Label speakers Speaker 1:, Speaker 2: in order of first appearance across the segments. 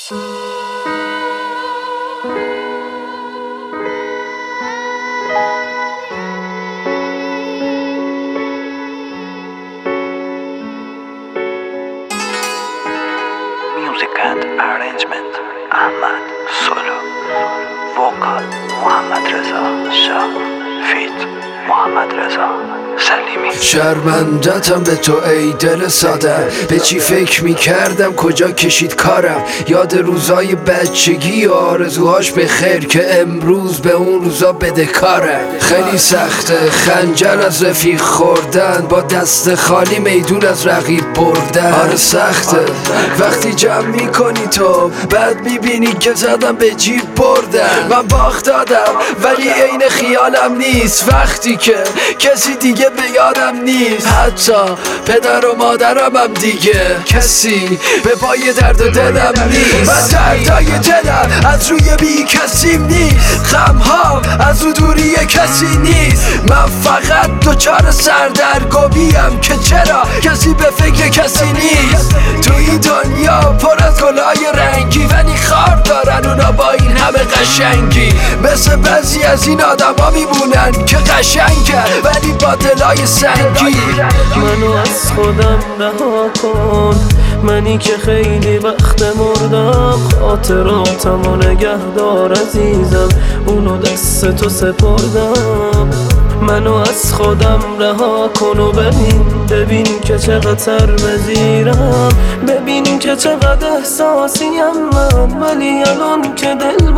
Speaker 1: Music and arrangement Ahmad Solo. Vocal محمد رضا شاه. فیت محمد رضا سلیمی.
Speaker 2: شرمندتم به تو ای دل ساده، به چی فکر میکردم کجا کشید کارم. یاد روزای بچگی و آرزوهاش به خیر که امروز به اون روزا بدهکاره. خیلی سخته خنجر از رفیق خوردن، با دست خالی میدون از رقیب بردن. آره سخته وقتی جمع میکنی تو، بعد میبینی که زدم به جیب بردن. من باخت دادم ولی عین خیالم نیست، وقتی که کسی دیگه به یادم نیست. حتی پدر و مادرم هم دیگه کسی به پای درد و دلم نیست. من دردای دلم از روی بی کسیم نیست، غمهام از رو دوری کسی نیست. من فقط دوچار سردرگمیم که چرا کسی به فکر کسی نیست. تو این دنیا پر از گلای رنگی، ولی خار دارن اونا با این همه قشنگی. مثل بعضی از این آدم ها میمونن که قشنگن ولی با دلای سنگی.
Speaker 3: منو از خودم رها کن، منی که خیلی وقت مردم. خاطراتمو نگهدار عزیزم، اونو دست تو سپردم. منو از خودم رها کن و ببین که چقدر بزیرم. ببین که چقدر احساسیم من، ولی الان که دل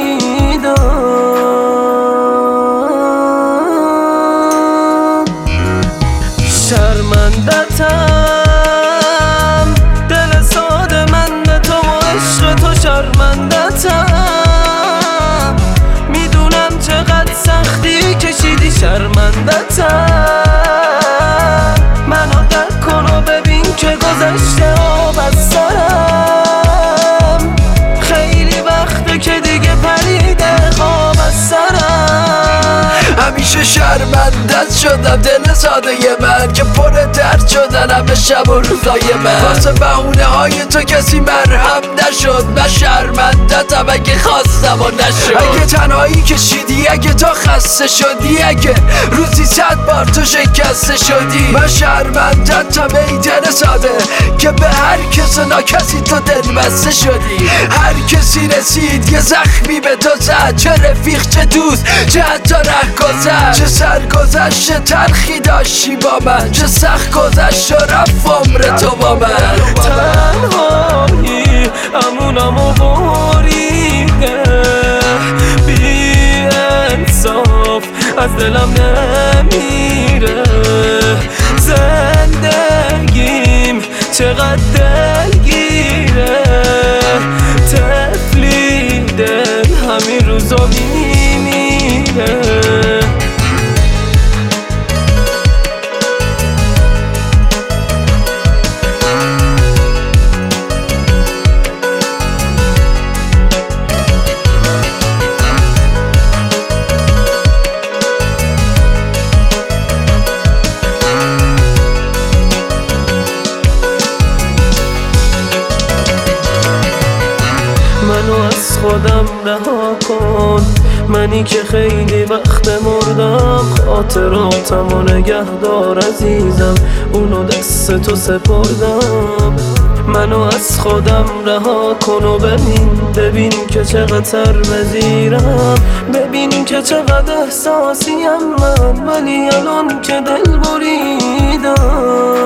Speaker 3: بریدم. شرمندتم دل ساده من به تو و عشق تو شرمندتم. میدونم چقدر سختی کشیدی شرمندتم. منو درک کن و ببین که گذشته آب از سرم. خیلی وقته که دیگه پریده خواب از سرم.
Speaker 2: همیشه شرمندت شدم دل ساده من، که پر درد شدن همه شب و روزای من. واسه بهونه های تو کسی مرهم نشد. من شرمندتم اگه خواستم و نشد. اگه تنهایی کشیدی، اگه تو خسته شدی، اگه روزی 100 بار تو شکسته شدی. من شرمندتم ای دل ساده که به هر کس و ناکسی تو دل بسته شدی. هر کسی رسید یه زخمی به تو زد، چه رفیق چه دوست چه حتی رهگذر. چه سرگذشت تلخی داشتی با من، چه سخت گذشت و رفت عمر تو با من.
Speaker 3: تنهایی امونمو بریده، بی انصاف از دلم نمیره. زندگیم چقدر دلگیره، طفلی دل همین روزا میمیره. منو از خودم رها کن، منی که خیلی وقت مردم. خاطراتمو نگهدار عزیزم، اونو دست تو سپردم. منو از خودم رها کن و ببین که چقدر بزیرم. ببین که چقدر احساسیم من، ولی الان که دل بریدم.